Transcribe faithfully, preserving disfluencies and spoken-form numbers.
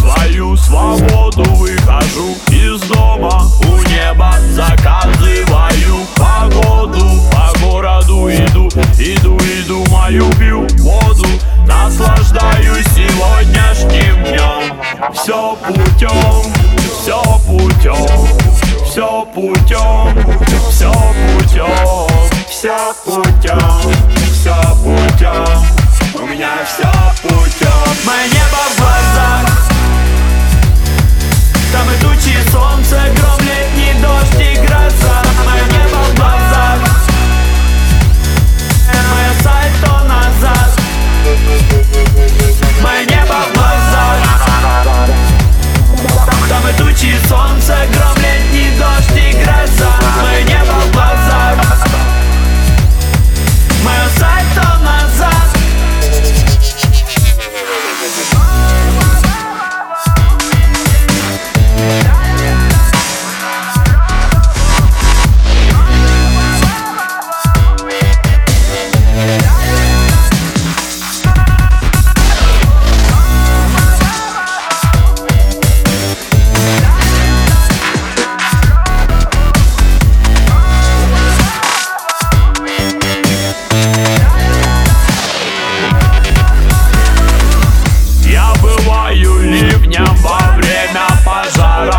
свою свободу выхожу из дома, у неба заказываю погоду. По городу иду, иду, иду, мою пью воду. Наслаждаюсь сегодняшним днем. Все путем, все путем, все путем, все путем, все путем, все путем. У меня все путем. Мое небо в глазах, там и тучи, солнце, гром, летний дождь и гроза. Мое небо в глазах, мое сальто назад. Мое небо в глазах, там и тучи, солнце, гром, летний дождь и гроза. Мое небо в глазах, мое сальто назад. Ливнем во время пожара.